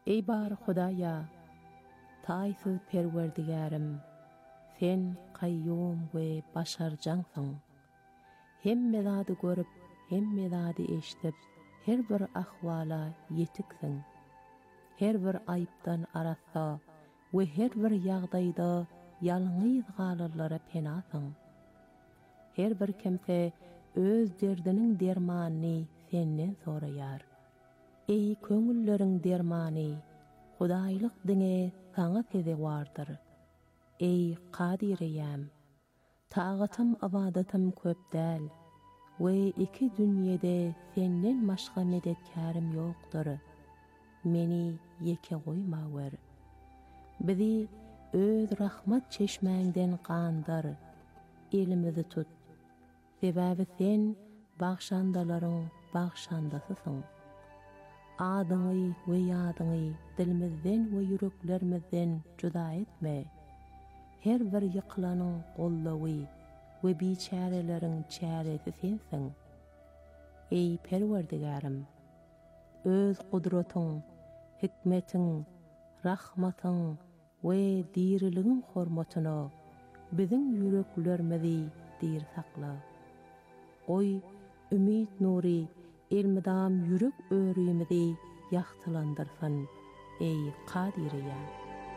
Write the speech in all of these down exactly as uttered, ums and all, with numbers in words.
Ey bar Hudaya, taýsyz perwerdigarim, sen qayyum we başarjansyň. Hemme zady görüp, hemme zady eşdip, her bir ahwala yetiksin. Her bir aýypdan arasa we her bir ýagdaýda ýalňyz galarlara penasyň. Her bir kimse öz derdiniň dermanyny senden soraýar. Ey köňülleriň dermany, Hudaýlyk diňe saňa teze wardyr. Ey Qadireyem, tagatym abadatym köp däl we iki dünýede senden başga medetkarim ýokdur. Meni yeke goýma wer. Bizi öz rahmat çeşmäňden gandyr. Elimizi tut. Sebäbi sen bagşandalaryň bagşandasysyň. Adyňy we ýadyňy dilimizden we yüreklerimizden juda etme. Her bir ýyklanyň gollawy we biçäreleriň çäresi sensiň. Ey Perwerdigarim, öz gudratyň, hikmetiň, rahmatyň we diriligiň hormatyna biziň yüreklerimizi dir sakla. Oy ümit nuri elmidam yürek öýrümizi ýagtylandyrsyn, ey Qadireyem.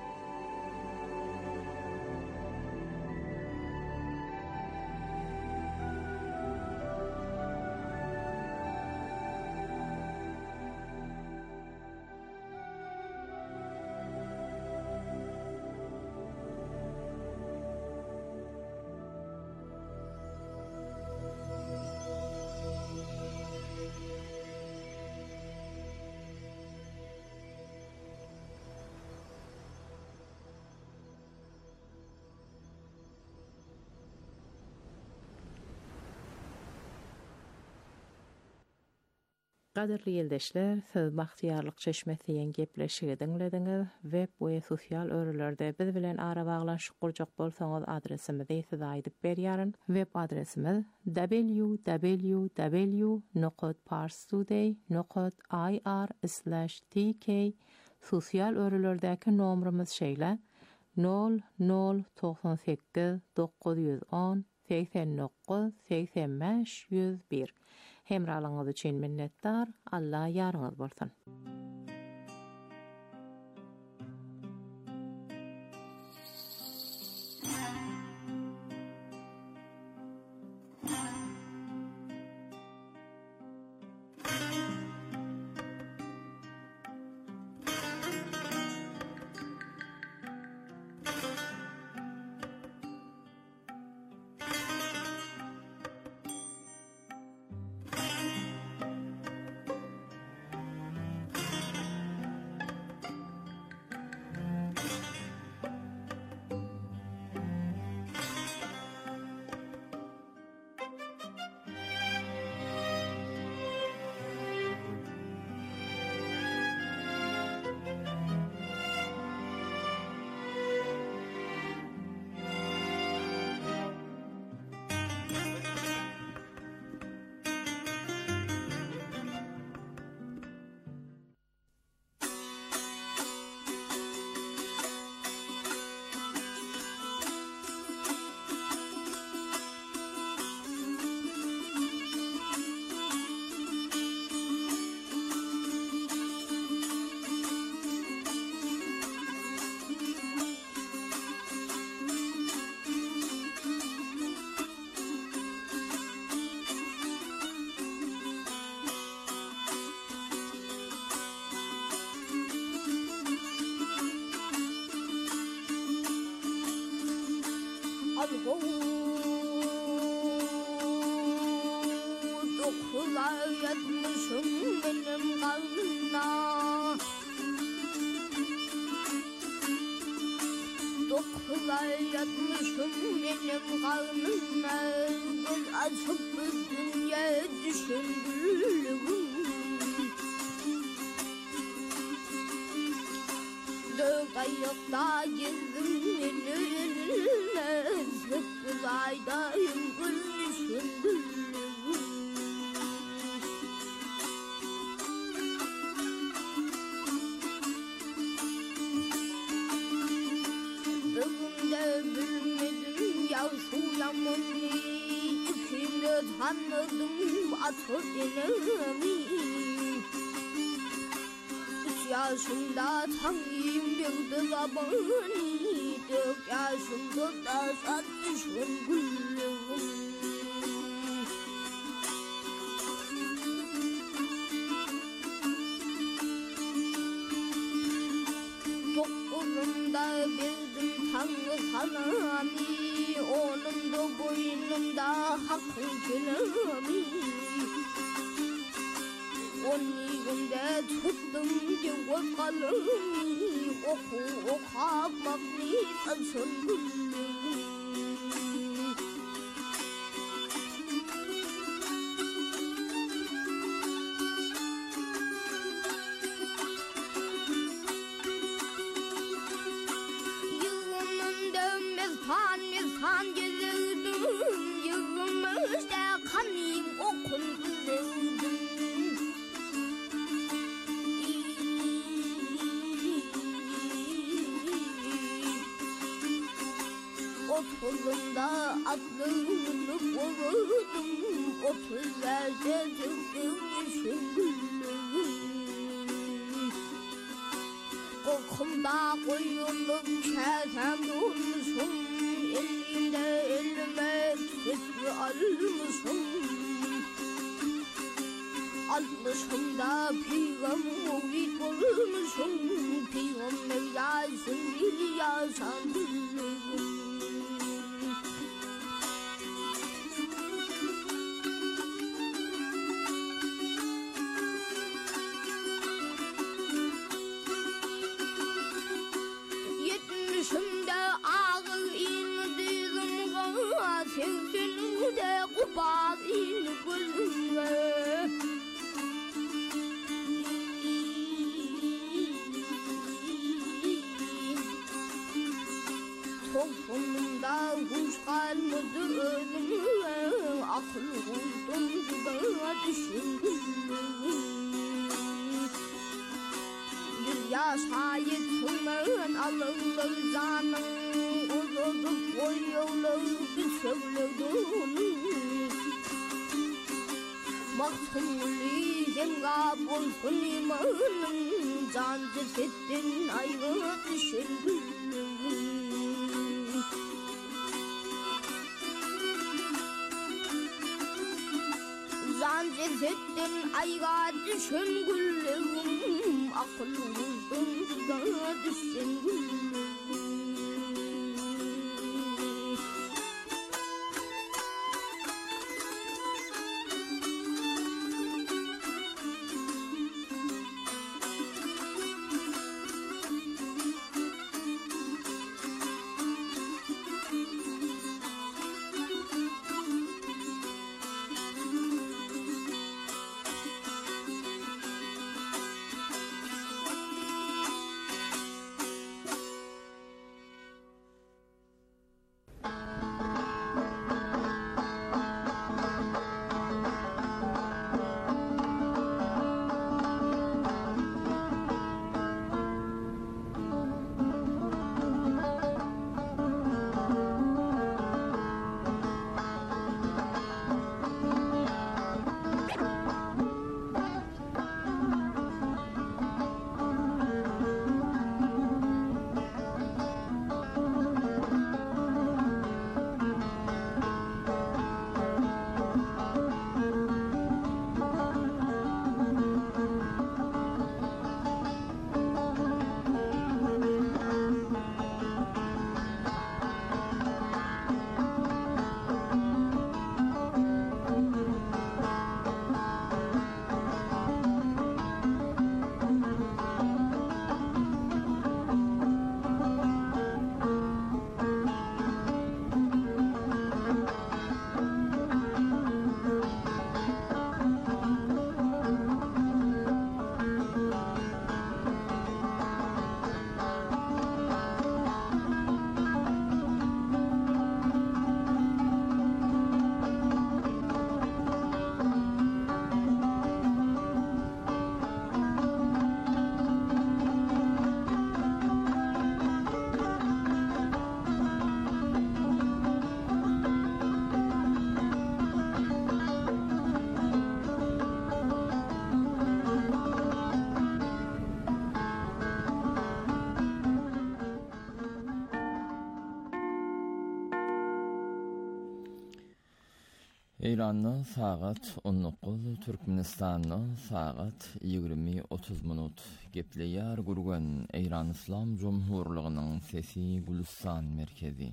Qadirli ýeldeşler, siz Baxtiýarlyk Çeşmesi ýen gepleşigi diňlediňiz. Web we sosial örülerde biz bilen ara baglaşyk gurjak bolsaňyz adresimizi size aýdyp berýäryn. Web adresimiz w w w nokta parstoday nokta i r slash t k. Sosial örülerdäki nomrymyz şeýle nol nol doksan sekiz dokuz yüz on seksen dokuz seksen beş yüz bir. Hemralyňyz üçin minnetdar. Allah ýaryňyz bolsun. Dokular yatmışım benim kalbimde, dokular yatmışım benim kalbimde. Göz açıp bir dünya düşündüm. Dört ayakta gezdim yenilmez, sekiz aydayım gülüşüm. Seni içimde tanıdım atır denemi. Üç yaşında tanıyım bildi babani. Dört yaşında da satmışım gülüm. Dokuzumda bildim Tanrı salami. Onun da boynumda hakkın kelami. On yigimde tuttum diyor kalemi. Oku okutmak nisansun gülüm. Yığımında mezhan mezhan gelirdim. Yığımızda kanım okun gülürdüm. Otuzumda aklımı korudum. Otuz yerde dökülmüşüm gülüm. Kokumda koyulup kesem durmuşum. Elimde elime tüfü almışım. Altmışımda peygamber muhit olmuşum. Peygamber yazsın bir yazan gülüm. Yetmişimde ağır indirdim bana. Seksenimde kubat in gülüme. Toplumda huş kalmadı ölüme. Akıl buldum bana düşündüm. Bir yaşayıtmen alırlar canım. Uzadıp koyuyorlar bir çövlüğünü. Mahtumliyim kabulsun imanım. Can cesettin ayrı düşündüm. Can cesettin ayrı düşün gülüm. Akıl buldum da düşün gülüm. İran'ın saat on dokuz, Türkmenistan'ın saat yigirme otuz minut. Gepleýär gurgan İran İslam Cumhurluğunyň sesi Gülistan merkezi.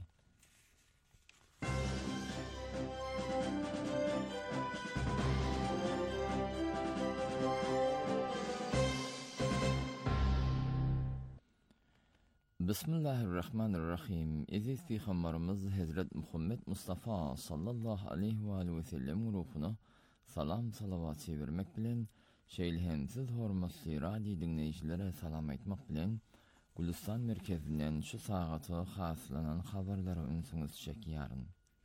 Bismillahirrahmanirrahim. Aziz Peygamberimiz Hazret Muhammed Mustafa sallallahu aleyhi ve aleyhi ve sellem ruhuna salam salavat vermek bilen şeýlehemsiz hormatly radio dinleýijilere salam aýtmak bilen Gülistan merkezinden şu sagaty haslanan habarlary ünsüňiz çekýäryn.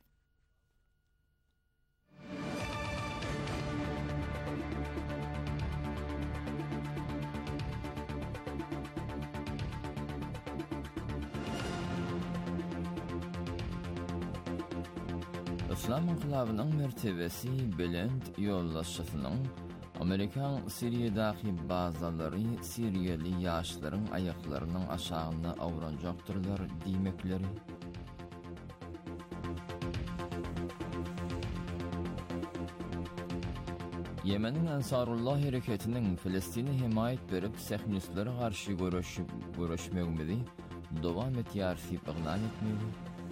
İslam inqilabynyň mertebesi belend ýollaşysynyň Amerikan Siriýadaky bazalary Siriýali ýaşlaryň aýaklarynyň aşagyna awranjaktyrlar diýmekleri. Yemenin Ansarullah hareketinin Filistin'i himayet berip Sehnistlere garşy görüşmegmedi dowam etýär diýip iglan etmeli.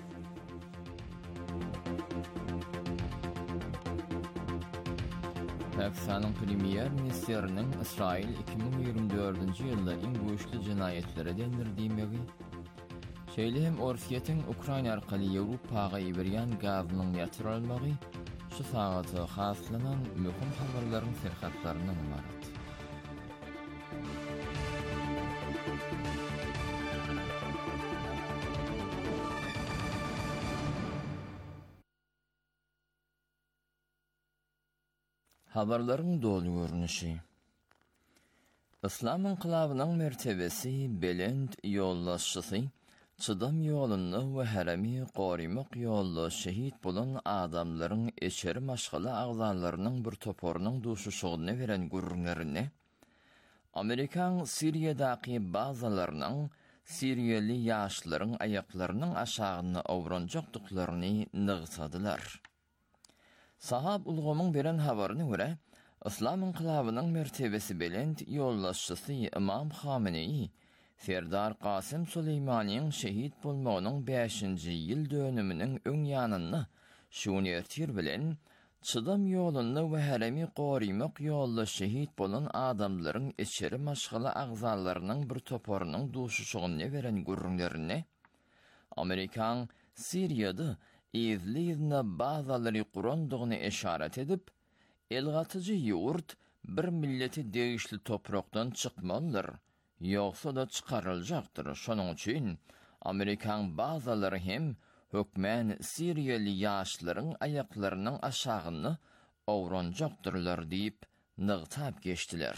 Pakistan'ın Premier Ministerinin İsrail iki bin ýygrimi dördünji ýylda iň güýçli jinaýetlere dendirdiýmegi, şeýle hem Orsiýetiň Ukraina arkaly Ýewropaga ýeberýän gazynyň ýatyrylmagy şu sagaty haslanan möhüm habarlaryň serhatlarynyň ibaret. Habarlaryň dolu görnüşi. İslam inqilabynyň mertebesi belend ýollaşçysy, çydam ýoluny we heremi gorymak ýolda şehit bolan adamlaryň eşeri maşgala agzalarynyň bir toporunyň duşuşygyny beren gurrunlaryny, Amerikan Siriýadaky bazalarynyň Siriýali ýaşlaryň aýaklarynyň aşagyna awranjakdyklaryny nygsadylar. Sahab ulgamyň beren habaryna görä, İslam inqilabynyň mertebesi belend ýollaşçysy İmam Hamenei, Serdar Qasim Suleymanyň şehit bolmagynyň beşinji ýyl dönüminiň öň ýanyny şuny ertir bilen, çydam ýoluny we heremi gorymak ýolda şehit bolan adamlaryň eşeri maşgala agzalarynyň bir toporunyň duşuşygyny beren gurrunlaryny, Amerikan Siriýada izlizne bazalary qurandygyny eşaret edip, elgatyjy ýurt bir milleti degişli toprakdan çykmalydyr, ýogsa da çykaryljakdyr. Şonuň üçin Amerikan bazalary hem hökmen Siriýali ýaşlaryň aýaklarynyň aşagyny awranjaktyrlar diýip nygtap geçdiler.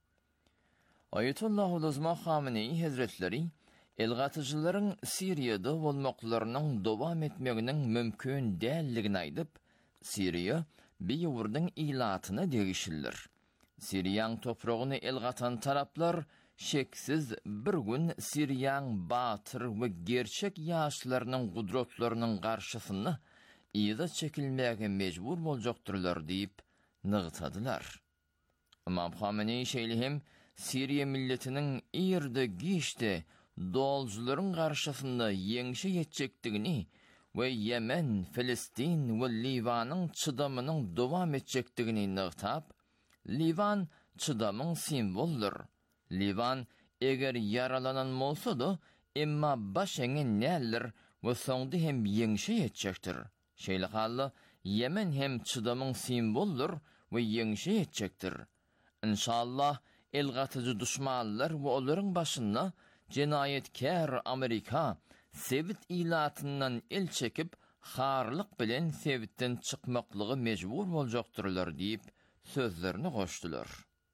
Ayetullah Uluzma Hamenei Hazretleri elgatyjylaryň Siriýada bolmaklarynyň dowam etmeginiň mümkin dälligini aýdyp, Siriýa bir ýurdyň ilatyna degişildir. Siriýan topragyny elgatan taraplar şeksiz bir gün Siriýan batyr we gerçek ýaşlarynyň gudratlarynyň garşysyna ýyda çekilmäge mejbur boljaktyrlar diýip nygtadylar. Imam Hamenei şeýle Siriýa milletiniň ýerde giýişde doljuların garşysynda ýeňişe ýetjekdigini we Yemen, Filistin we Liwanyň çydamynyň dowam etjekdigini nygtap, Liwan çydamyň simboldur. Liwan eger yaralanan bolsa-da, emma baş eňe nälir we soňda hem ýeňişe ýetjekdir. Şeýle hally Yemen hem çydamyň simboldur we ýeňişe ýetjekdir. İnşallah elgatyjy düşmanlar we olaryň başyna Jenayetkär Amerika Sewit ilatyndan el çekip harlyk bilen Sewitden çykmaklygy mejbur boljaktyrlar diýip sözlerini goşdular.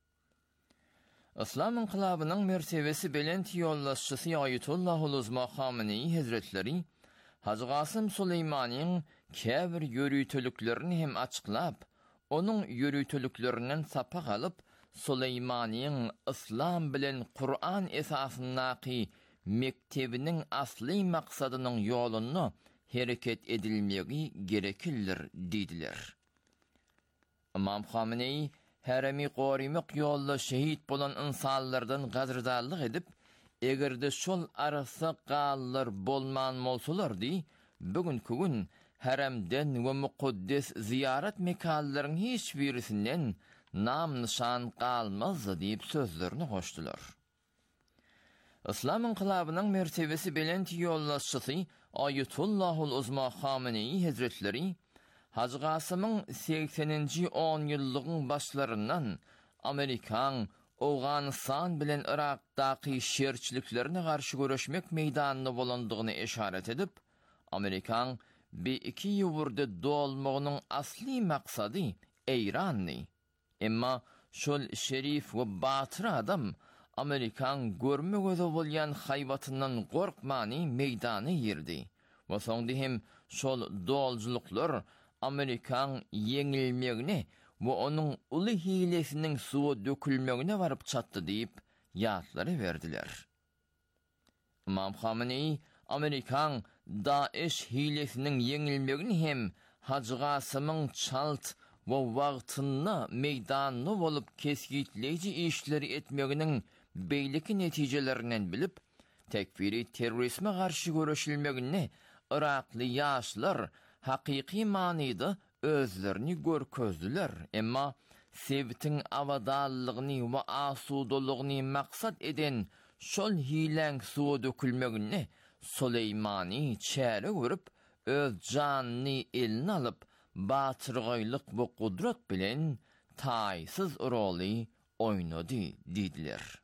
İslam inqilabynyň mertebesi belend ýollaşçysy Ayetullah Uluzma Hamenei Hazretleri Hacı Qasim Suleymanyň käbir ýörüýtülüklerini hem açyklap, onuň ýörüýtüliklerinden sapak alyp, Suleymanyň İslam bilen Kur'an esasyndaky mektebiniň asly maksadynyň ýoluny hereket edilmegi gerekildir diýdiler. İmam Hamenei heremi gorimek yolla şehit bolan insanlardan gazırdallık edip, egerde şol arasa qallar bolman bolsalar di, bugünkü gün heremden ve mukaddes ziyaret mekanlarının hiç birisinden nam nişan qalmaz deyip sözlerini koştular. İslam inkılabının mertebesi belenti yollaşçısı Ayatullahul Uzma Hamenei Hazretleri, Hacı Qasım'ın sekseninci on yıllığın başlarından Amerikan, Afganistan bilen Irak'taki şerçiliklerine karşı görüşmek meydanına bolandığını işaret edip, Amerikan bir iki yuvurda dolmağının asli maksadı İran'ni. Emma şol şerif ve batır adam Amerikan görme gözü bolyan hayvatından korkmani meydanı yerdi. Ve sonda hem şol dolculuklar Amerikan yengilmegine ve onun ulu hilesinin suya dökülmegine varıp çattı deyip yatları verdiler. İmam Hamenei Amerikan Daesh hilesinin yengilmegini hem Hacı Qasım'ın çalt ve vaqtını meydanını olup keskitleyici işleri etmeginin beyliki neticelerinden bilip, tekfiri terörisme karşı görüşülmegine Iraklı yaşlar hakiki manida özlerini görközdiler. Emma sevtin avadallığını ve asudoluğunu maksat eden şol hilen suya dökülmegine Süleymani çare görüp öz canını eline alıp batırgaylık ve kudret bilen taysız roli oynadı dediler.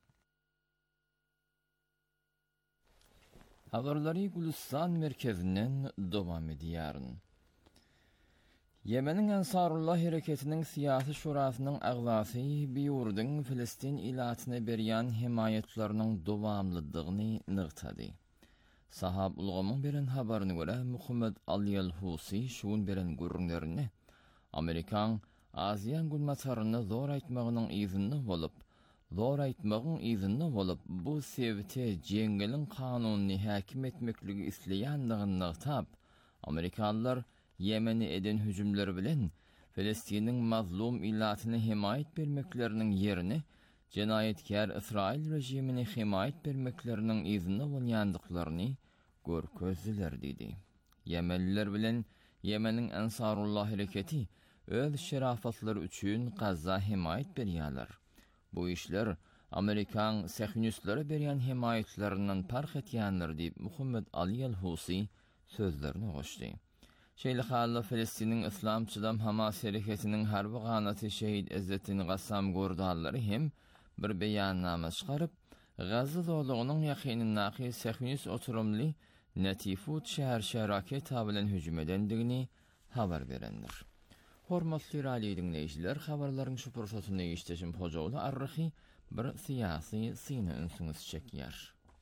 Haberleri Gülistan merkezinden devam ediyorun. Yemen'in Ensarullah hareketinin siyasi şurasının ağzası bir yurdun Filistin ilatine beriyan himayetlerinin devamlılığını nıqtadı. Sahab ulgamın beren habarına göre Muhammed Aliyel Husi şuun beren gürünlerini Amerikan Aziyan gülmatarını zor aytmağının izinli olup, zor aytmağın izinli olup bu sevte cengelin kanununu hakim etmekliği isleyandığını tab, Amerikanlar Yemen'i eden hücumları bilen Filistin'in mazlum illatine himayet vermeklerinin yerini cenayetkar İsrail rejimine himayet vermeklerinin izinli olyandıklarını görközdiler dedi. Yemenliler bilen Yemen'in Ensarullah hareketi öz şerafatları üçün Gazza himayet berýärler. Bu işler Amerikan Sehiyonistleri berýän himayetlerinden park etýänler diýip Muhammed Aliyel Husi sözlerini goşdy. Şeýle halla Filistin'in İslamçıdam Hamas hareketinin harby ganaty şehit İzzettin Gassam gordallary hem bir beýannama çykaryp Gazza dolugynyň ýakynyndaky Sehiyonist oturumly Netifut şäher şäraket bilen hüjüm edendigini habar berendir. Hormatly radio dinleýijiler, habarlaryň şu pursatyny işleşim hojagly arryhy bir syýasy syny ünsüňiz çekýär.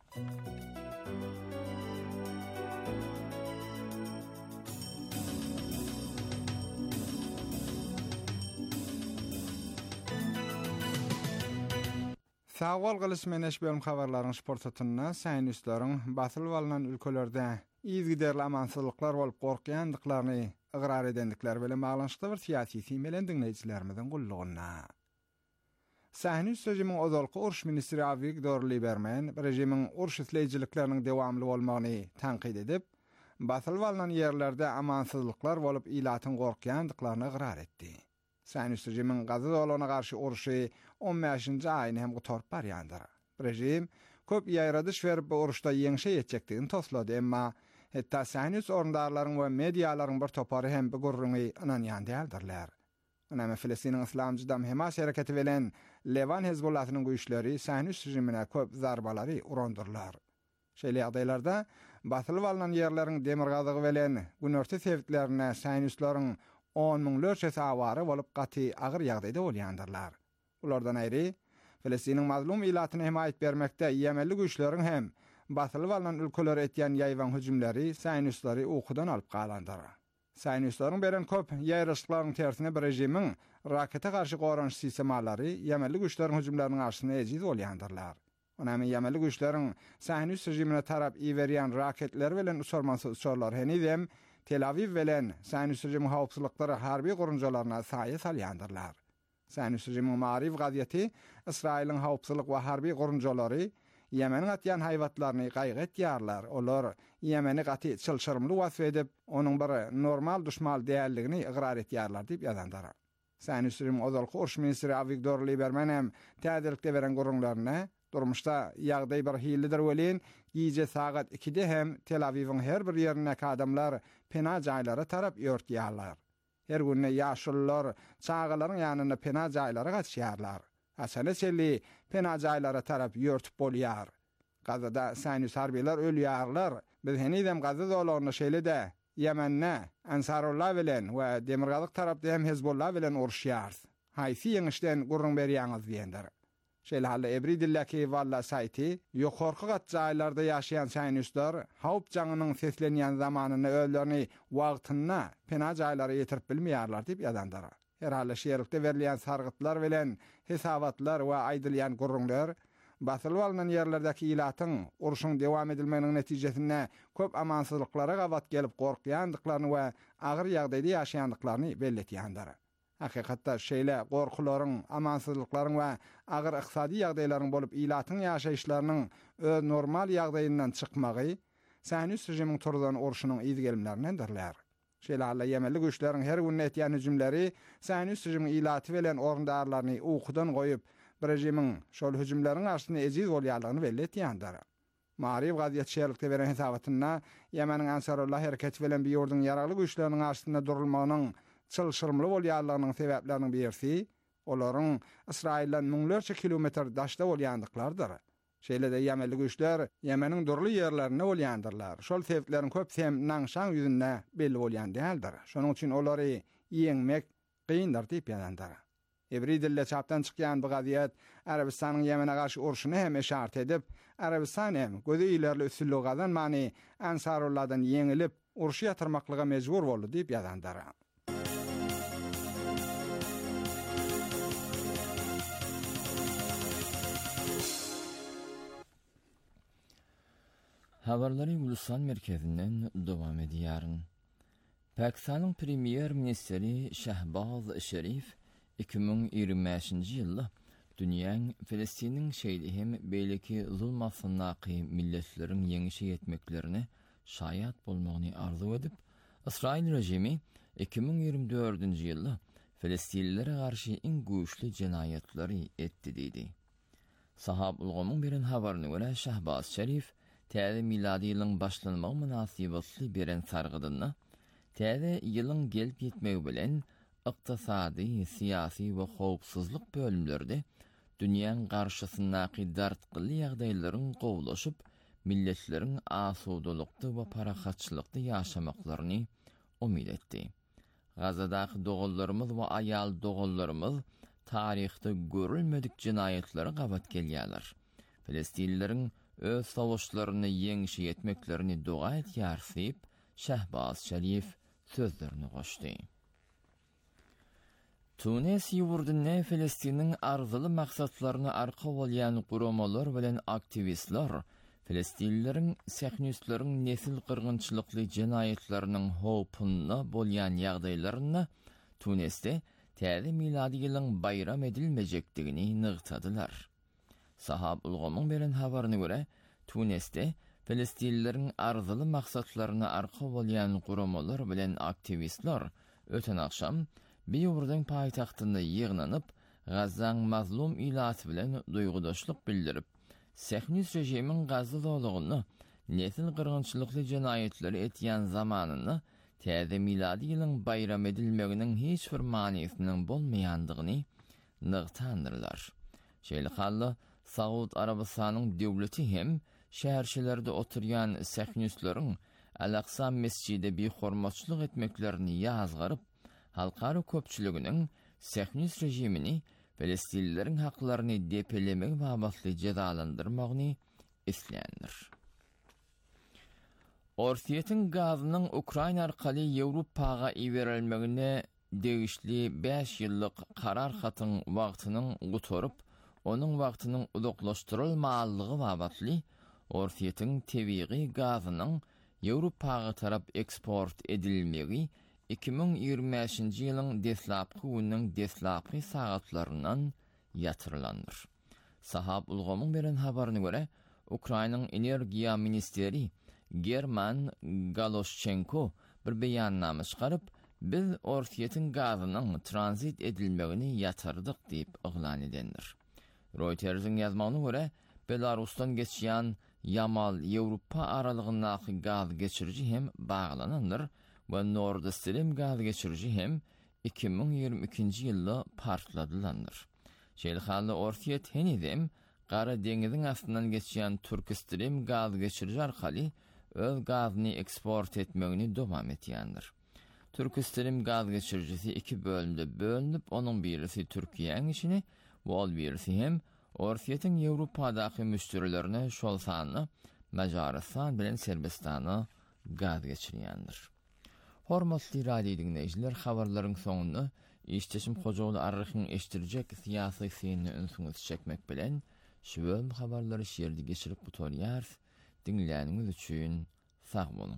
Sağol gylysmen eşbelm habarlaryň sportatyna saýnyslaryň basyl bolan ülkelerde izgiderli amansızlıklar bolup gorkýandyklaryny ygrar edendikler bilen baglanşykda bir syýasy siýmelen dinleýijilerimizin gullugyna. Saýnys rejimiň ozalky uruş ministri Avigdor Lieberman rejimiň uruş isleýijilikleriniň dewamly bolmagyny tanqid edip, basyl bolan ýerlerde amansızlıklar bolup ilatyň gorkýandyklaryny ygrar etdi. Saýnys rejimiň Gazza dolugyna garşy uruşy on beşinji aýyny hem gutarp barýandyr. Rejim köp ýaýradyş berip bu uruşda ýeňşe ýetjekdigini toslady, emma hatta Saýnys orundarlaryň we medialaryň bir topary hem bu gurruny inanýan däldirler. Onama Filistiniň Islamçydam Hamas hareketi bilen Levan Hezbollahynyň güýçleri Saýnys rejimine köp zarbalary urandyrlar. Şeýle ýagdaýlarda basyl bolan ýerleriň demir gazygy bilen günörtü sebitlerine Saýnyslaryň on miňlerçe awary bolup gaty agyr ýagdaýda bolýandyrlar. Ulardan aýry Filistiniň mazlum ilatyna himayet bermekde Yemenli güýçleriň hem basyl bolan ülkeler etýän ýaýwan hüjümleri Saýnyslary okudan alyp galandyr. Saýnyslaryň beren köp ýaýraşyklaryň tersine bir rejimiň raketa garşy goranç sistemalary Yemenli güýçleriň hüjümleriniň garşysyna ejiz bolýandyrlar. Onamy Yemenli güýçleriň Saýnys rejimine tarap iýerýän raketler bilen uçurmasy uçurlar henizem Tel Aviv bilen Sionist rejimi howpsuzlyklary harby gurunjalaryna saýy salýandyrlar. Sionist rejimi Maarif gazieti Israilin howpsuzlyk we harby gurunjalary Yemenin atyan hayvatlaryny gaýgy etýärler. Olar Yemeni gaty çylşyrmly wasf edip, onuň bir normal düşman däelligini igrar etýärler diýip ýazandylar. Sionist rejimi ozalky urş ministri Avigdor Lieberman hem täzelikde beren gurunlaryna durmuşda ýagdaý bir hilidir welin, giýje sagat ikide hem Tel Avivyň her bir ýerine adamlar pena jaýlara tarap ýörtýärler. Her günne ýaşullar çağalaryň ýanyna pena jaýlara gaçýarlar. Asana çelli pena jaýlara tarap ýörtüp bolýar. Gazada Sionist harbiler ölýärler. Biz henidem Gaza dolagyny şeýle-de Yemenne Ansarullah bilen we Demirgalyk tarapda hem Hezbollah bilen uruşýar. Haýsy ýeňişden gurrun berýäňiz diýenler. Şeýle halda Ebridillaki walla saýty, ýokarky gatjaýlarda ýaşaýan Sionistler hawp jaňynyň seslenýän zamanyny öllerini wagtyna pena jaýlara ýetirip bilmeýärler diýip ýazandyr. Her halda şeýerlikde berilýän sargytlar bilen hesabatlar we aýdylýan gurrunlar basılıp alınan yerlerdeki ilatyň uruşyň dewam edilmeginiň netijesinde köp amansızlyklara gabat gelip gorkýandyklaryny we agyr ýagdaýda ýaşaýandyklaryny belli etýändir. Hakykatda şeýle gorkularyň, amansızlyklaryň we agyr ykysady ýagdaýlaryň bolup ilatyň ýaşaýyşlarynyň öz normal ýagdaýyndan çykmagy Sionist rejimiň turdan uruşynyň izgelimlerindendirler. Şeýle halda Yemenli güýçleriň her günne etýän hüjümleri Sionist rejimiň ilaty bilen orundarlaryny ukudan goýup bir rejimiň şol hüjümleriň arşyna eziz bolýarlygyny belli etýändir. Maarif gazieti şeýerlikde beren hesabatyna Yemeniň Ansarullah hereketi bilen bir ýurdun ýaragly güýçleriň arşyna durulmagynyň çylşyrmly bolýarlygynyň sebäpleriniň birisi olaryň Israilden müňlerçe kilometr daşda bolýandyklarydyr. Şeýle-de Yemenli güýçler Yemeniň durly ýerlerine bolýandyrlar. Şol sebäplerin köpsi hem naňşan ýüzünde belli bolýan däldir. Şonuň üçin olary ýeňmek gyndyr diýip ýazandyr. Ebridille çapdan çykýan bu gaziet Arabistanyň Yemene garşy uruşyny hem eşart edip, Arabistan hem gözi ilerli üsüllüğü gazanmany Ansarullahdan ýeňilip uruşy ýatyrmaklyga mejbur boldy diýip ýazandyr. Habarlary Ulusal merkezinden dowam edýär. Pakistanyň premier ministri Shahbaz Sharif iki bin ýigrimänçinji ýylda dünýäň Filistiniň şeýle hem beýleki zulmasynaky milletleriň ýeňişe ýetmeklerini şaýat bolmagyny arzu edip, Israil rejimi iki bin ýigirme dördünji ýylda Filistinlilere garşy iň güýçli jenaýetleri etdi diýdi. Sahab ulgamyň beren habaryna görä Shahbaz Sharif täze miladi ýylyň başlanmagy münasibetli beren sargydyny täze ýylyň gelip ýetmegi bilen iqtisadi, siyasi we howpsuzlyk bölümlerde dünýäň garşysynaky dartgyly ýagdaýlaryň gowlaşyp, milletleriň asudulykda we parahatçylykda ýaşamaklaryny umyt etdi. Gazadaky dogallarymyz we aýal dogallarymyz taryhda görülmedik jinaýetlere gabat gelýärler. Filistinlileriň öz savaşlaryny ýeňişe ýetmeklerini doga etýärsiip, Shahbaz Sharif sözlerini goşdy. Tunis ýurdunda Filistiniň arzuly maksatlaryny arka bolýan guramalar bilen aktivistler Filistinlileriň Sionistlerin nesil qırğınçylykly jinaýetleriniň howpuna bolýan ýagdaýlaryny Tunisde täze miladi ýylyň bayram edilmejekdigini nygtadylar. Sahab ulgamyň beren habaryna görä, Tunisde Filistinlileriň arzuly maksatlaryny arka bolýan guramalar bilen aktivistler öten akşam bir ýurduň paýtagtynda ýygnanyp, Gazaň mazlum ilaty bilen duýgudaşlyk bildirip, Sionist rejimiň Gaza dolagyny, nesil qırğınçylykly jinaýetleri etýän zamanyny täze miladi ýylyň bayram edilmeginiň hiç bir manysynyn bolmaýandygyny nygtandyrlar. Şeýle halda Saud Arabistanyň döwleti hem şäherçilerde oturýan Sionistleriň Al-Aqsa mescidi bir hormatçylyk etmeklerini ýazgaryp, halkara köpçüliginiň Sionist rejimini Filistinlileriň haklaryny depelemek babatly cezalandyrmagyny isleýändir. Orsiýetiň gazynyň Ukraina arkaly Ýewropaga iwerilmegine degişli beş ýyllyk karar hatyň wagtynyň gutorup, onuň wagtynyň uzaklaşdyrylmalygy babatly Orsiýetiň tebiği gazynyň Ýewropaga tarap eksport edilmegi iki bin ýigrimänçinji ýylyň deslapky günüň deslapky sagatlaryndan ýatyrylandyr. Sahab Ulgamyň beren habaryna görä, Ukrainanyň energiýa ministeri German Galoschenko bir beýannama çykaryp, biz Orsiýetiň gazynyň transit edilmegini ýatyrdyk diýip oglan edendir. Reuters'in ýazmagyna görä, Belarusdan geçýän Yamal Ýewropa aralygyndaky gaz geçiriji hem baglanandyr we Nord Stream gaz geçiriji hem iki bin ýigrimä ikinji ýylda partladylandyr. Şeýle Orsiýet henidem Gara deňiziň astyndan geçýän Türk Stream gaz geçiriji arkaly öz gazyny eksport etmegini dowam etýändir. Türk Stream gaz geçirijisi iki bölümde bölünip, onuň birisi Türkiýeň işini, bol birisi hem Orsiýetiň Ýewropadaky müşterilerine şol sany Macaristan bilen Serbistany gaz geçirýändir. Hormatly radio dinleýijiler, habarlaryň soňunda işçeşim Hojaly arryhyň eşdirjek syýasy syny ünsüňiz çekmek bilen şu bölüm habarlary şeýerde geçirip butorýar. Dinleýäniňiz üçin sag bolun.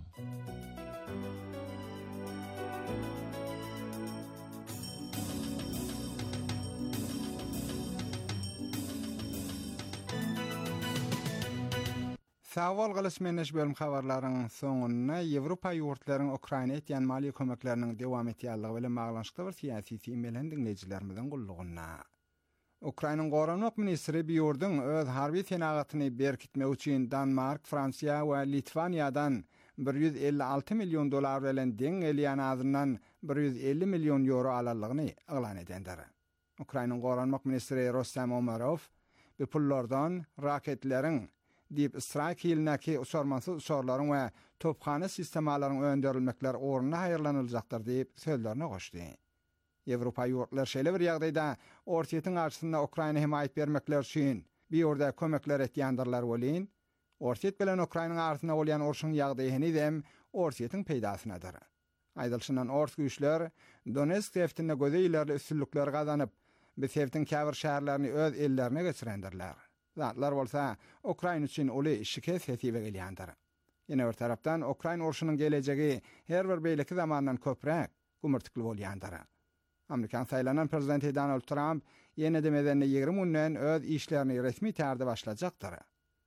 Sawal galysmanyş bölüm habarlaryň soňuna Ýewropa ýurtlaryň Ukraina etýän mali kömekleriniň dowam etýänligi bilen baglanşykda bir syýasy teýmelen dinleýijilerimizden gullugyna. Ukrainanyň goranmak ministri bir ýurdun öz harby senagatyny berkitmek üçin Danmark, Fransiýa we Litvaniýadan bir ýüz elli alty million dolar bilen deň elýän azyndan bir ýüz elli million euro alalygyny eglan edendir. Ukrainanyň goranmak ministri Rostam Umerov bu pullardan raketleriň diýip İsrail-Näki uçurmansy uçurlaryň we topxana sistemalaryň önderilmekler ornuna haýyrlanyljakdyr diýip sözlerine goşdy. Ýewropa ýurtlar şeýle bir ýagdaýda Orsiýetiň arşyna Ukraina himayet bermekler üçin bir ýurda kömekler etýändirler bolýan. Orsiýet bilen Ukrainanyň arşyna bolýan urşuň ýagdaýyny dem Orsiýetiň peýdasynadyr. Aýdylşyndan Ors güýçler Donetsk täftinde gözeýlerle üstünlükler gazanyp, bu täftiň käbir şäherlerini öz ellerine geçirendirler. Zatlar bolsa Ukraina üçin uly şikayet etýär gelýändir. Ýene bir tarapdan Ukraina urşunyň gelejegi her bir beýleki zamandan köprek gumurtykly bolýandyr. Amerikan saýlanan prezidenti Donald Trump ýene demedeni ýigrim günden öz işlerini resmi täze başlajakdyr.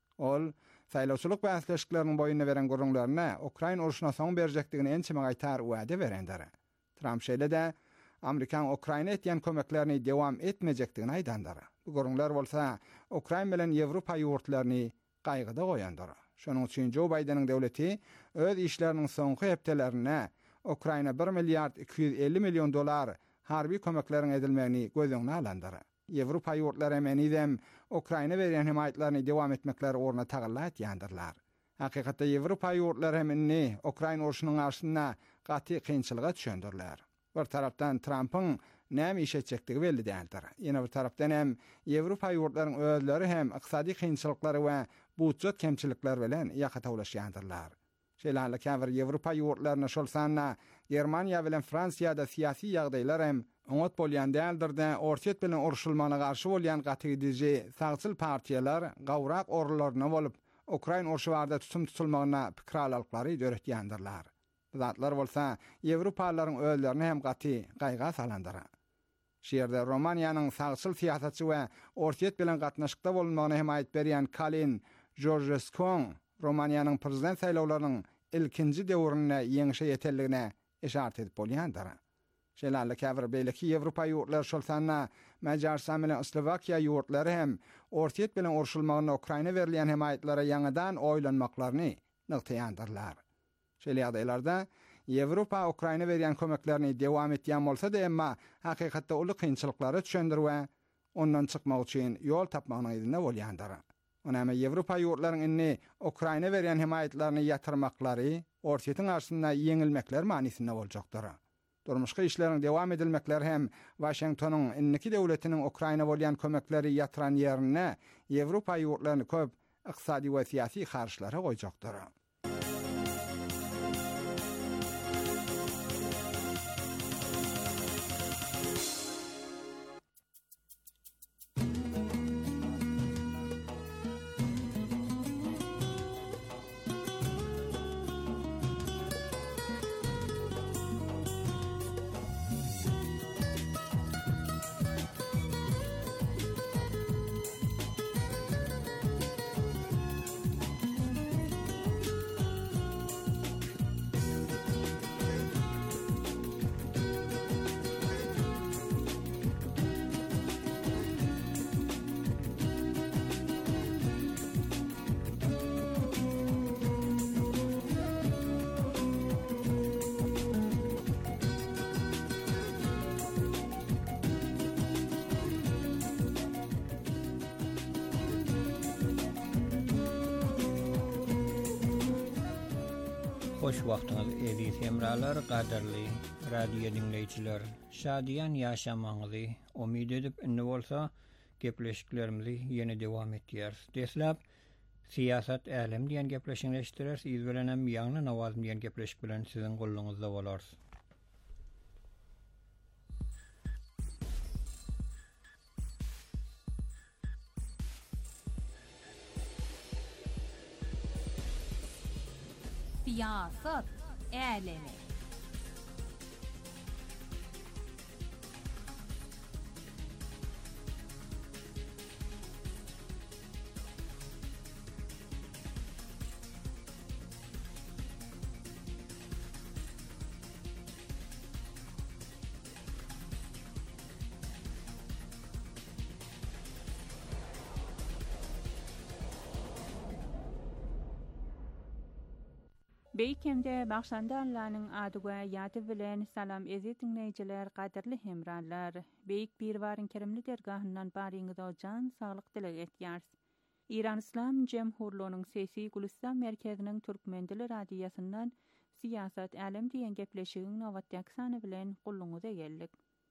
Ol saýlawçylyk bäsleşikleriniň boýuna beren gurrunlaryna Ukraina urşuna soň berjekdigini ençeme gaýtar wada berendir. Trump şeýle-de Amerikan Ukraina etýän kömeklerini dowam etmejekdigini aýdandyr. Bu gurrunlar bolsa Ukraina bilen Ýewropa ýurtlaryny gaýgyda goýandyr. Şonuň üçin Joe Bidenin döwleti öz işleriniň soňky hepdelerine Ukraina bir milliard iki yüz elli million dolar harby kömekleriň edilmegini gözüňe alandyr. Ýewropa ýurtlary menidem Ukraina berýän himayetlerini dowam etmekleri orna tagallat ýandyrylar. Hakykatda Ýewropa ýurtlary hemini Ukraina urşunyň arşyna gaty kynçylyga düşendirler. Bir tarapdan Trump'ın näme iş etjekdigi belli däldir. Ýene bir tarapdan hem Ýewropa ýurtlarynyň özleri hem ykdysady kynçylyklary we budjet kemçilikleri bilen ýaka ulaşýandyrlar. Şeýle käbir Ýewropa ýurtlaryna şol sanna Germaniýa bilen Fransiýada syýasy ýagdaýlar hem oňat bolýan däldir-de Orsiýet bilen urşulmana garşy bolýan gatydyjy sagçyl partiýalar gawrak orlaryna bolup Ukraina urşy barada tutum tutulmagyna pikir alalyklary döretýändirler. Zatlar bolsa Ýewropalaryň özlerini hem gaty gaýga salandyr. Şeýerde Romaniýanyň sagçyl syýasatçy we Orsiýet bilen gatnaşykda bolmagyna himayet berýän Kalin Georgescu Romaniýanyň prezident saýlawlarynyň ilkinji döwrüne ýeňişe ýetelligine işaret edip bolýandyr. Şeýle käbir beýleki Ýewropa ýurtlary şol sanna Macaristan bilen Slovakiýa ýurtlary hem Orsiýet bilen urşulmagyna Ukraina berilýän himayetlere ýaňydan oýlanmaklaryny nykdyandylar. Şeýle ýagdaýlarda Ýewropa Ukraina berýän kömeklerini dowam etýän bolsa-da emma hakykatda uly kynçylyklary düşendir we ondan çykmak üçin ýol tapmagyna ýerine bolýandyr. Onama Ýewropa ýurtlarynyň inni Ukraina berýän himayetlerini ýatyrmaklary Orsiýetiň arşyna ýeňilmekler manisinde boljakdyr. Durmuşky işleriň dowam edilmekleri hem Washingtonyň inniki döwletiniň Ukraina bolýan kömekleri ýatyran ýerine Ýewropa ýurtlaryny köp ykdysady we syýasy garşylara goýjakdyr. Hoş vaxtınız eziz hemralar, qadarly radio dinleyiciler. Şadiyan yaşamaňyzy umid edip inne bolsa gepleşiklerimizi ýene dowam etdirýäris. Deslap siyasat älim diýen gepleşikler siz bilen hem ýaňly nawazym diýen gepleşik bilen siziň gollunuzda bolar. Siyasat älemi. Beýkemde Bagşandarlanyň adyga ýady bilen salam eziz dinleýijiler, gaderli hemranlar. Beýik bir baryn kerimli dergahyndan baryňyza jan saglyk dilek etýäris. İran İslam Jemhurluğunyň sesi Gülistan merkeziniň türkmen dili radiýasyndan siyasat älim diýen gepleşigiň nowatdaky sany bilen gulluňyza geldik.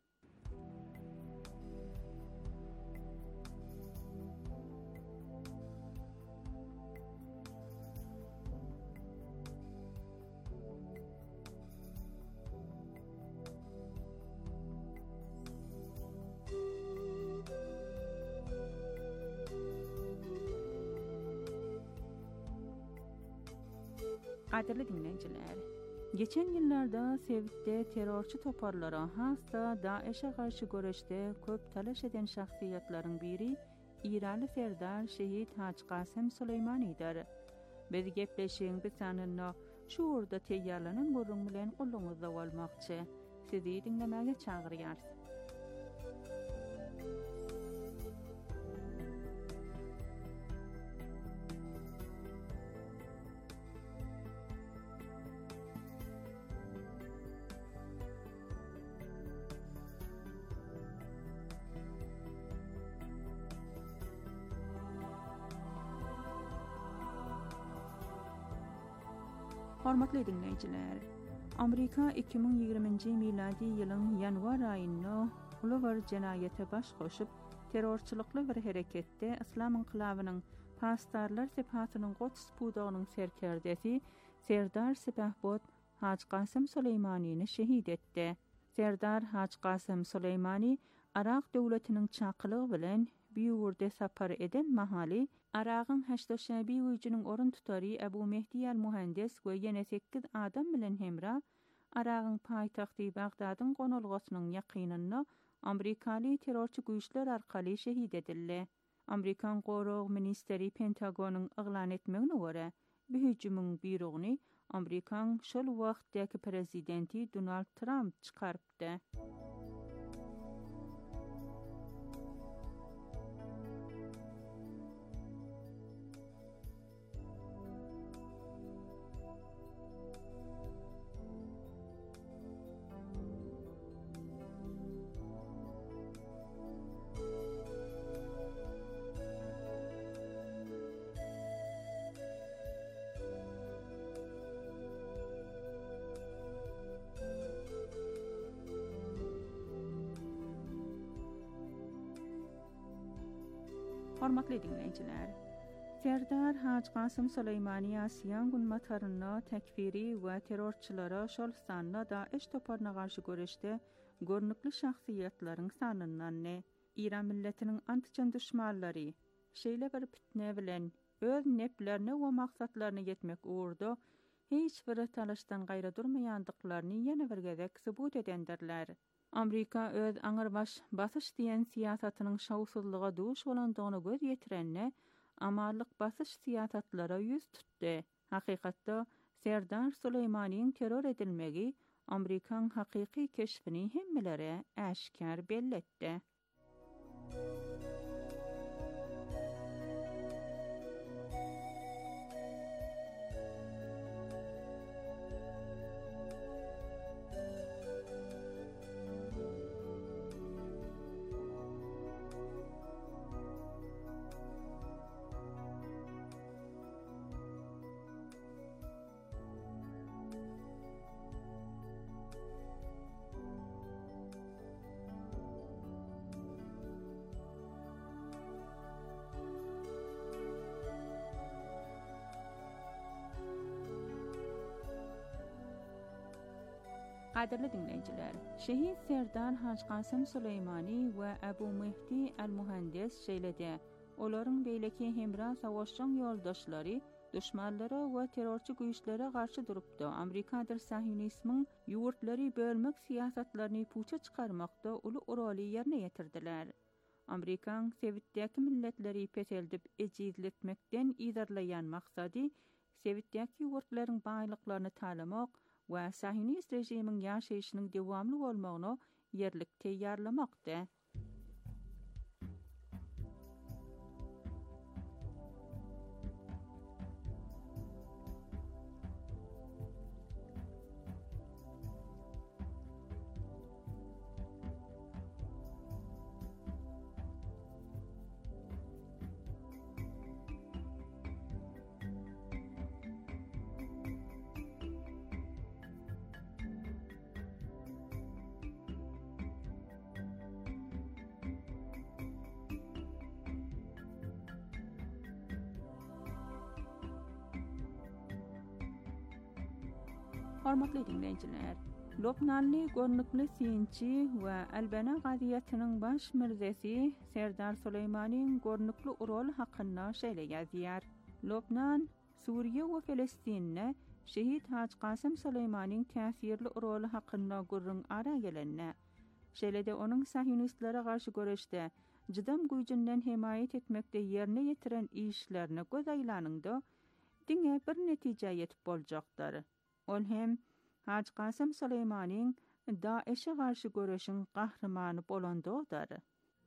Qadirli dinleyijiler, geçen ýyllarda Sevitde terrorçy toparlara, hasta Daeşe garşy göreşde köp talaş eden şahsiýetlaryň biri İranly serdar şehit Haç Qasem Suleymany'dir. Biz gepleşiň bir sanyna şu urda teýýarlanan gurrun bilen gulluňyzda bolmakçy. Sizi dinlemäge çagyrýarys. Hormatly dinleýijiler, Amerika iki bin ýigriminji miladi ýylyň ýanwar aýynda ulubar jenaýete baş goşup, terrorçylykly bir hereketde İslam inqilabynyň pastarlar sepatynyň Gods pudagynyň serkerdesi Serdar Sepahbod Haç Qasem Suleymanyny şehit etdi. Serdar Haç Qasem Suleymany Irak döwletiniň çakylygy bilen Biýurde sapar eden mahali Aragyň Haçdaşabi güýjüniň orun tutary Ebu Mehdi el-Muhandes we ýene sekiz adam bilen hemra Aragyň paýtagty Bagdadyň gonulgasynyň ýakynyna Amerikaly terrorçy güýçler arkaly şehit edildi. Amerikan Gorog Ministeri Pentagonyň yglan etmegine görä, bu hüjümüň birugny Amerikan şol wagtdaky prezidenti Donald Trump çykarpdy. Hormatly dinleýijiler, Serdar Haç Qasem Suleymany Asiýan gün mataryna tekfiri we terrorçylara şol sanna Daeş toparına garşy göreşde görnükli şahsiýetlaryň sanyndan ne, İran milletiniň antijan düşmanlary şeýle bir pitne bilen öz neplerini we maksatlaryny ýetmek uğurda hiç bir talaşdan gaýra durmaýandyklaryny ýene bir gezek subut edendirler. Amerika öz aňyrbaş basyş diýen siýasatynyň şawsuzlyga duş bolandygyny göz ýetirenne amarlyk basyş siýasatlara ýüz tutdy. Hakykatda Serdar Suleymanyň terror edilmegi Amerikan hakyky keşfini hemmelere äşkar belletdi. Qadirli dinleyiciler, Şehit Serdar Hacı Qasım Süleymani ve Ebu Mehdi el-Muhandis şeýlede, olaryň beýleki hemra savaşçyň ýoldaşlary düşmanlara we terrorçy güýçlere garşy durupdy. Amerikadyr Sahyonizmiň ýurtlary bölmek siýasatlaryny puça çykarmakda uly roly ýerine ýetirdiler. Amerikan Sowetdäki milletleri peteldip ejizletmekden ýerleýän maksady Sowetdäki ýurtlaryň baýlyklaryny talamak we Sahyonist rejimiň ýaşaýyşynyň dowamly bolmagyna ýerlik teýýarlamakda. Hormatly dinleyijiler, Lobnanly görnükli sinçi we Albana gaziýatynyň baş mirzesi Serdar Süleymanyň görnükli rol hakynda şeýle ýazýar. Lobnan, Suriýe we Filistinne Şehit Hacı Qasım Süleymanyň täsirli roli hakynda gurrun ara gelenne. Şeýlede onuň Sahyonistlara garşy göreşde jydam güýjünden himayet etmekde ýerine ýetiren işlerini göz aýlanynda diňe bir netije ýetip boljakdyr. Ol hem Hacı Qasım Süleymanyň Daeşe garşy göreşiň gahrymany bolandygydyr.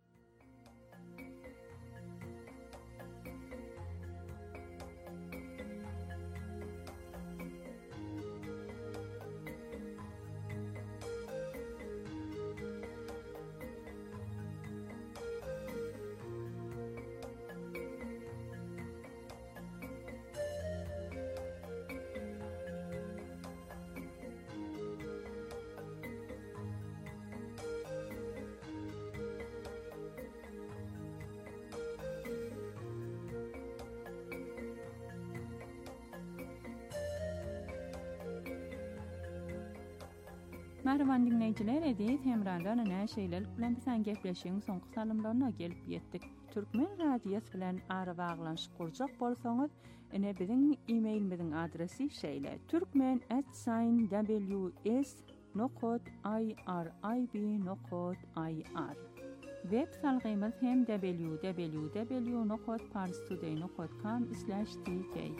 Merhaban dinleyijiler, edit hemralarına näşeýlelik bilen bizen gepleşiň soňky salymlaryna gelip ýetdik. Türkmen radiýasy bilen ara baglanşyk kurjak bolsaňyz, ene biziň e-mailimiziň adresi şeýle: türkmen at w s nokta i r i b nokta i r. Web salgymyz hem w w w nokta parstoday nokta com slash t k.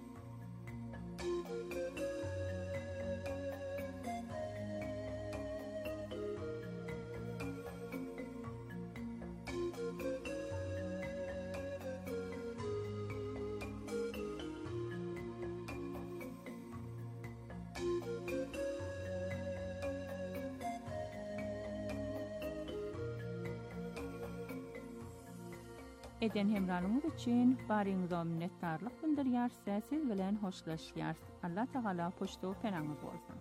Eden hemralyňyz üçin baryňyza minnetdarlyk bildirýär, siz bilen hoşlaşýar. Allah Taala poşto penaňyz bolsun.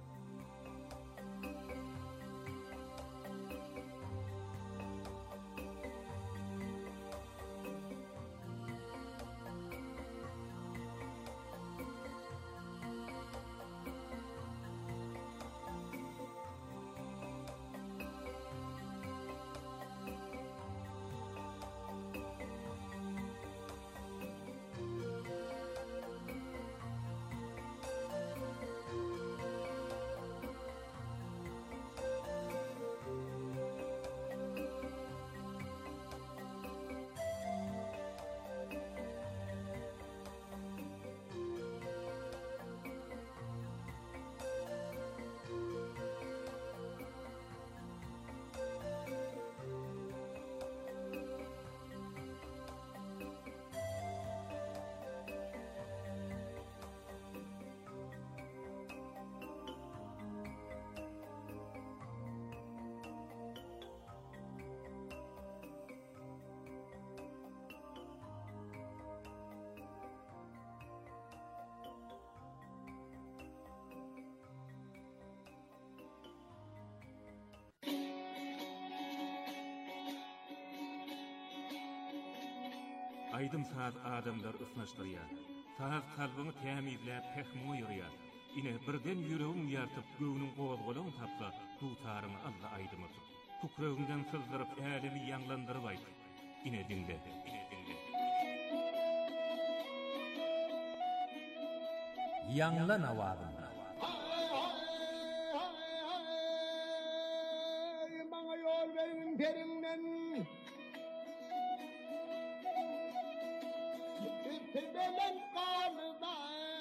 Aydym saat adamlar ısnaşdırýar. Sağ kalbyny tämizläp pehmu ýurýar. ine birden yüreğim yartıp göwnüm gowazgolany tapsa tutaryny Allah aýdymyr. Tukragymdan sızdyryp älimi ýanglandyryp aýdy. Ine dinle, ine dinle. Ýanglan awazym. Bana yol verin perinden. Tebelen kanıda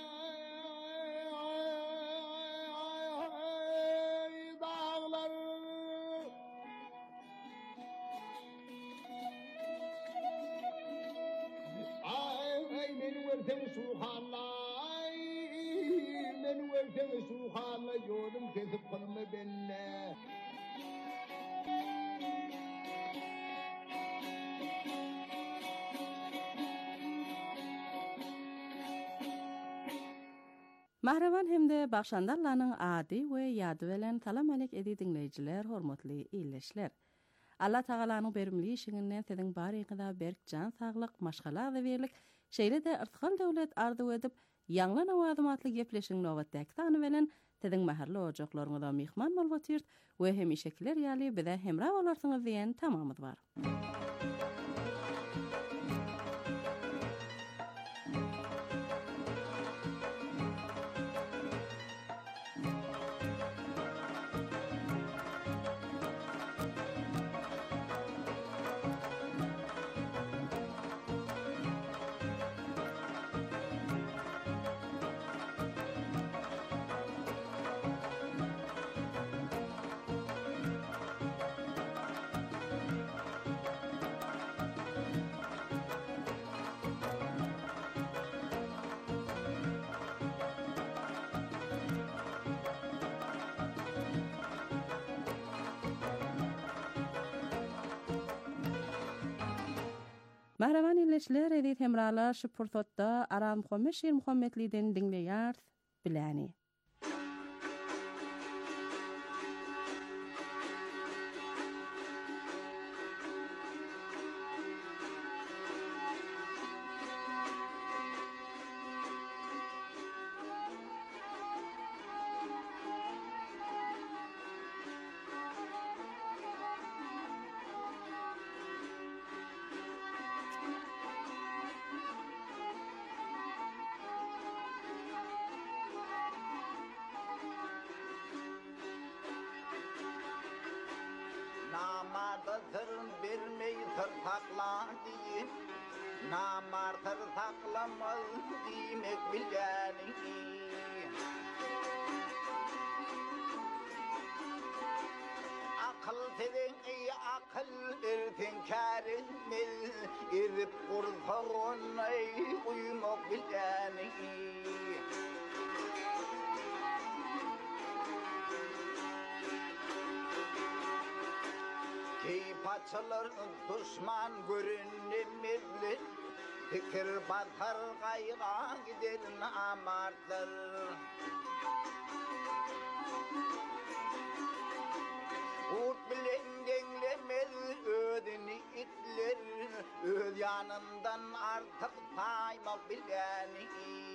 dağlar. Ay beni versen suhalay, beni versen suhalay yolum kesip kalma benimle. Mahravan hemde Bakşandarlanyň ady we ýady bilen salam alek edi dinleýijiler, hormatly ýyleşler. Allah Tagalanyň bermeli işiňinden siziň baryňyza berk jan saglyk, maşgala da berlik, şeýle de yrtkal döwlet ardy edip, ýanglan awazym atly gepleşiň nowatdaky tany bilen siziň maharly ojaklaryňyza mehman bolup otyrt we hemişekiler ýaly bize hemra bolarsyňyz diýen tamamyz bar. Mahravan ýyleşler, edit hemralar şu pursatda Aram Homeşir Muhammedliden dinleýär bilani. Namartır vermeyi tırtakla diye, namartır saklamaz demek bilgeni. Akıl senin iyi akıl erten kâr etmez, erip kurtarına uyumak bilgeni. Paçalar düşman görünemezler, fikir batar gayra gider namartlar. Urt bilen genglemez ödeni itler, öd yanından artık saymak bileni.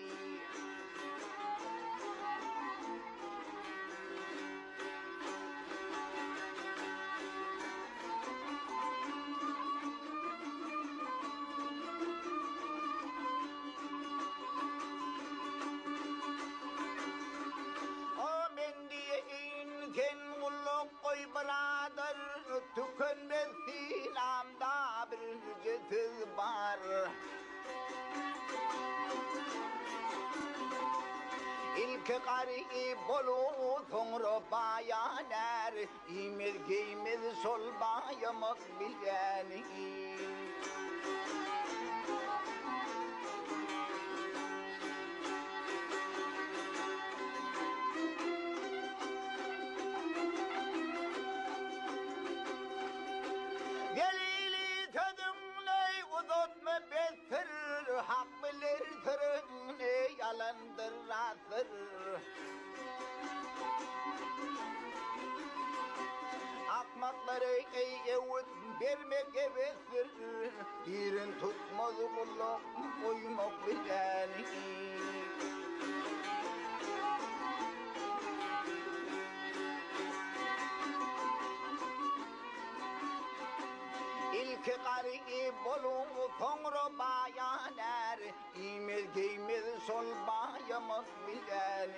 Oy birader, tükenmez silamda bir cetiz var. İlk kari bolu sonra bayaner, imel giymez sol bayamak bilgeni. Hak bilir kırın yalandır asır. Akmakları ey evut vermek evesir. Dirin tutmaz kulak uyumak bileni. iki qarı bolun sonra bayaner İmez giymez sol bayamaz biler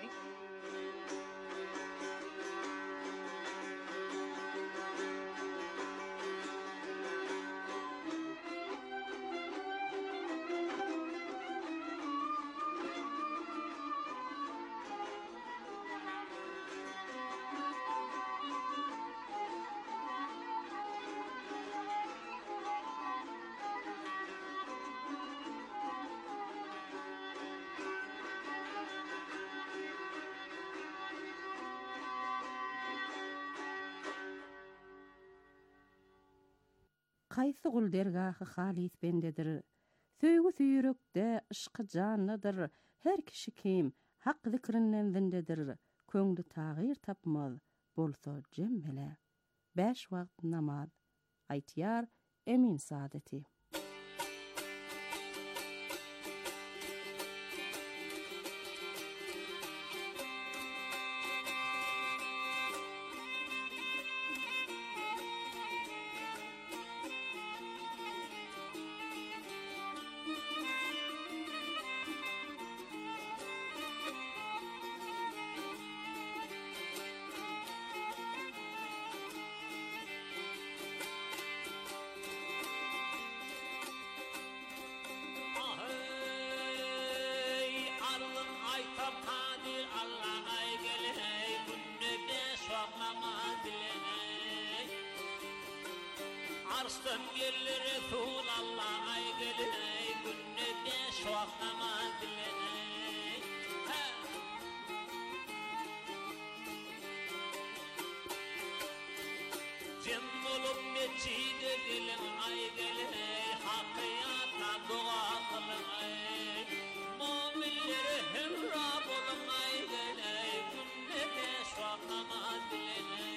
Qaysı gul dergahı halis bendedir. Söýgü süýrekde ışky janydyr. Her kişi kim hak zikrinden zindedir. Köňlü tagyr tapmaz bolsa jemmele. Beş wagt namaz. Aýtýar Emin Saadeti. Arslan gelir Resul Allah ay gelir günne beş vakit namaz dileney Cem olup meçide gelin ay gelir hakiyata dua kılın ay Mu'minleri hırrab olun ay gelir günne beş vakit namaz dileney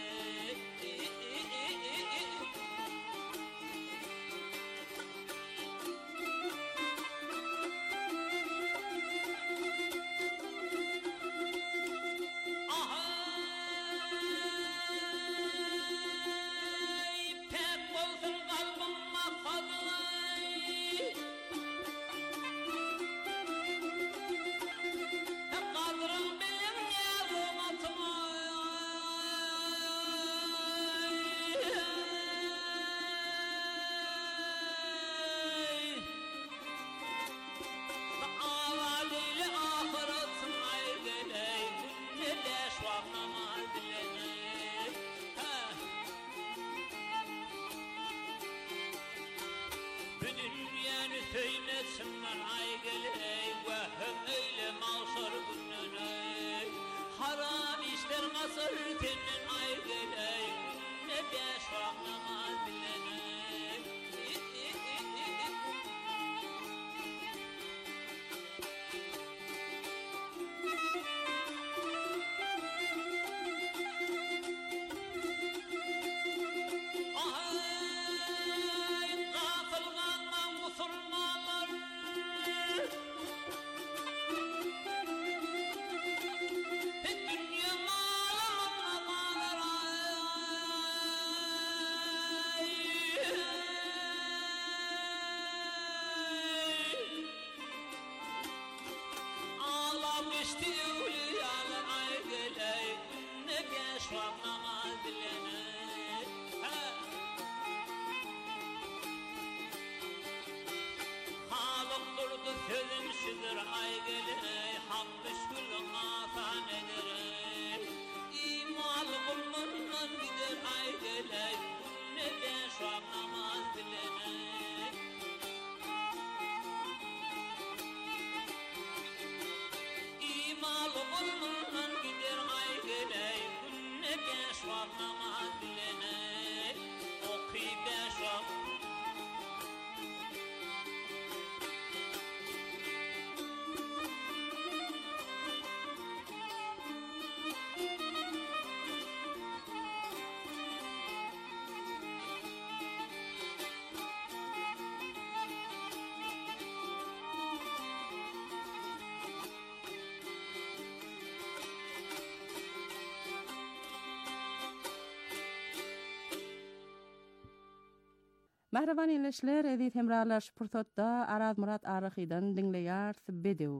Mehreban illeşler, edit hemralar şpurtotda Araz Murat Arıxidan dinleyar bedew.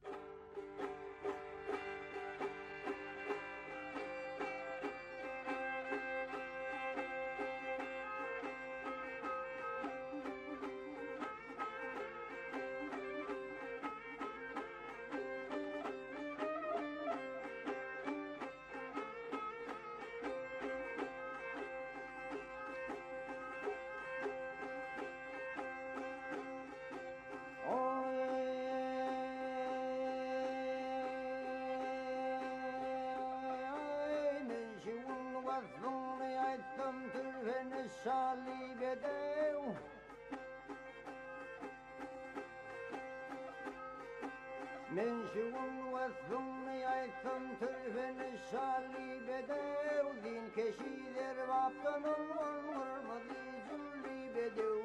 من شغل والثمن يثم تلفن الشالي بدو ذين كشيدر بابطن والمرمضي جلي بدو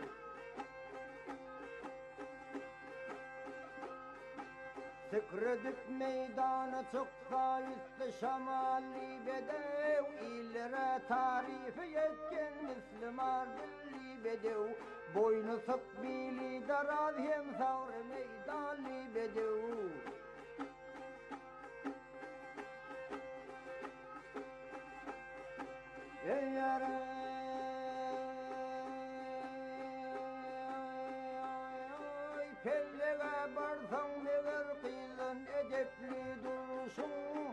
سكردك ميدان تقطع الشمالي بدو إلرا تعريف يتكن مثل ماردلي بدو boynu sıkbili daraz hem savr meydali bedev ey yara pellega barsan never kıylan edepli duruşun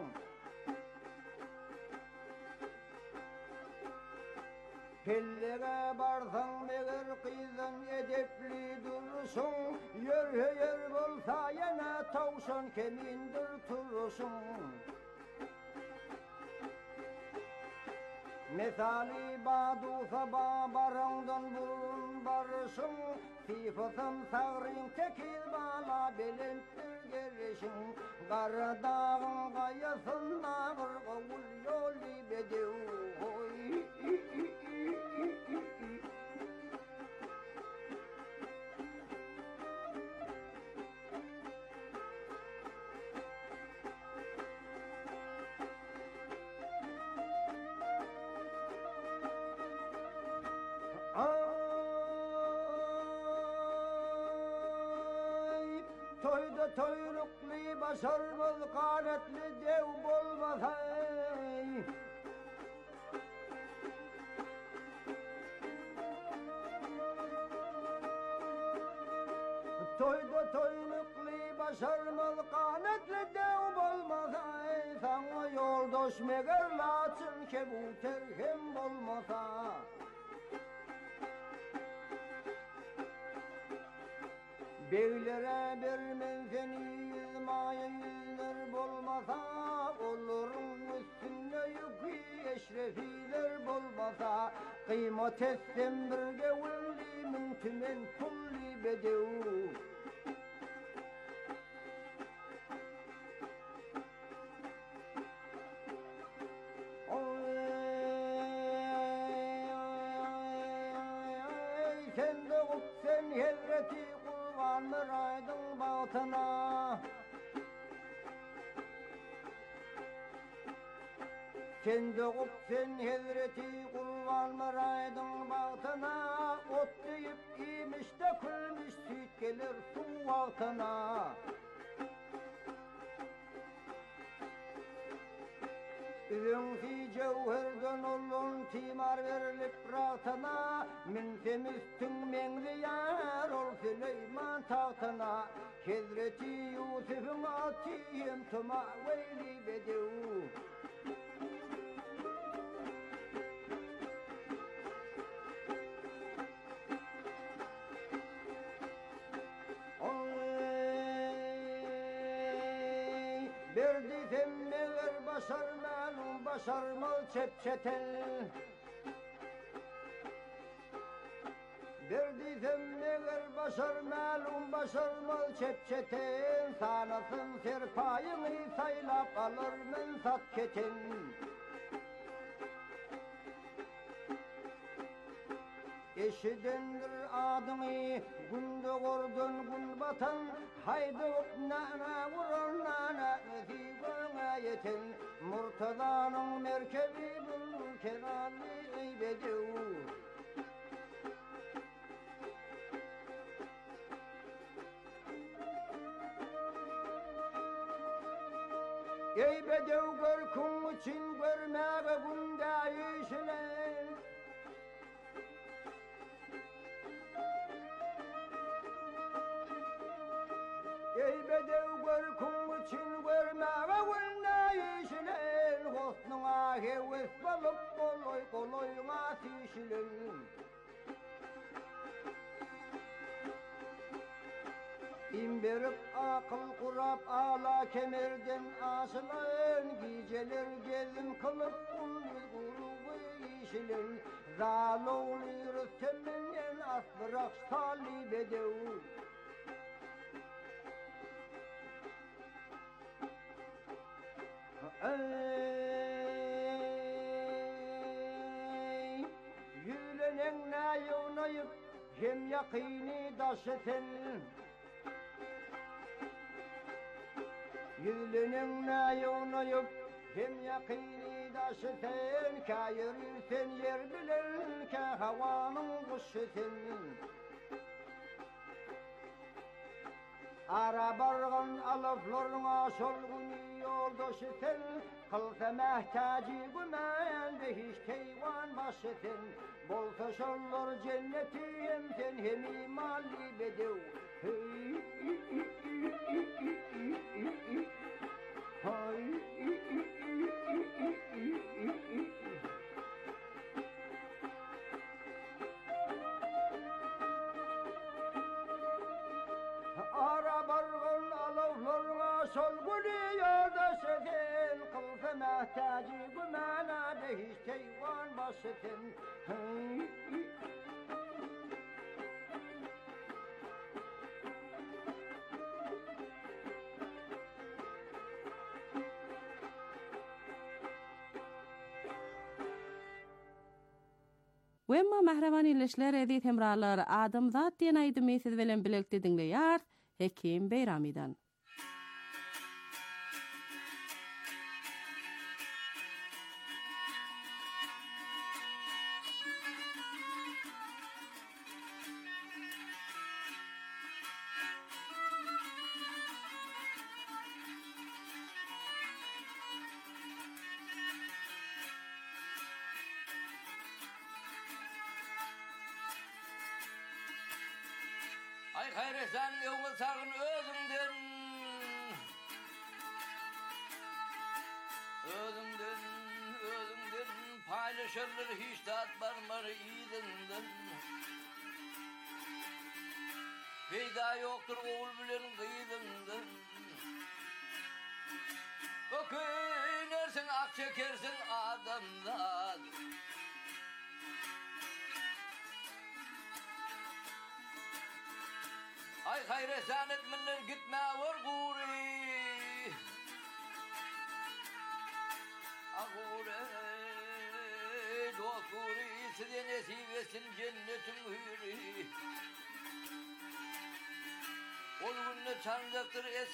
Pellega barsan neger kıydan edepli durursun Yer yer bolsa yana tavşan kemindir turursun Mesali badu sabah barandın burun barışın Sifatın sağırın tekil bala belentir gerişin Kara dağın kayasında kırgavul yoli bedev Toyda toyruklu başarmaz kanetli dev bolmasay Toyda toyruklu başarmaz kanetli dev bolmasay Sana yoldaş meğer laçın kebuter hem bolmasa Beylere vermen seni yüzmaya yüzler bolmasa Olurun üstünde yükü eşrefiler bolmasa Kıymet etsem bir gevulli müntimen kulli bedev Sen de sen hezreti kurban mıraydın batına Sen de sen hezreti kurban mıraydın batına Ot deyip imiş de külmüş süt gelir su altına Ünfi cevherden olun timar verilip rahatına Min temistün mengliyar ol Süleyman tahtına Hazreti Yusuf'un atiyem tuma veyli bedev Berdi temmeler başarmalım başarmal çepçetel Berdi temmeler başarmalım başarmal çepçetel Sanasın serpayını saylap alır mensat keten Eşidendir adını günde gordun gün batan Haydi nana vurur nana nefigona yeten Murtadanın merkebi bul kenarlı eybedev Ey bedev görkün için görmege bunda işler. Ey bedev görkün için görmege bunda işler. Hosnuna heves balıp koloy koloy matişler. İmberip akıl kurap ala kemerden asılan geceler gezim kılıp ulluz grubu işilir zalolur temmen as bırak sali bedev ey yüylenen nayonayıp hem yakini daşeten Yüzlünün nayonuyup hem yakini daşıten kayırırsen yer bilen ka havanın kuşetin Ara bargan alaflarına solgun yoldaşıten Kılsa mehtacı gümende hiç keyvan başıten Bolsa şollar cenneti hem sen hem imali bedev Ara bargın alavlarına solgunu yolda setin Kılsa mehtacı gümanada hiç keyvan basıtin Wemma mahravan illeşler edit hemralar adam zat diyen aydı mesiz velen bilekti dinleyar Hekim Beyrami'dan. Ay hayresan yolu sağın özünden Özünden, özünden paylaşırlar hiç tat barmar iyidinden Peyda yoktur oğul bilen kıyıdından Ökünersin ak çekersin adamdan Ay hayresan etmenden gitme var guri Agure dost guri size nesip etsin cennetin hürri Ol günne çancaktır es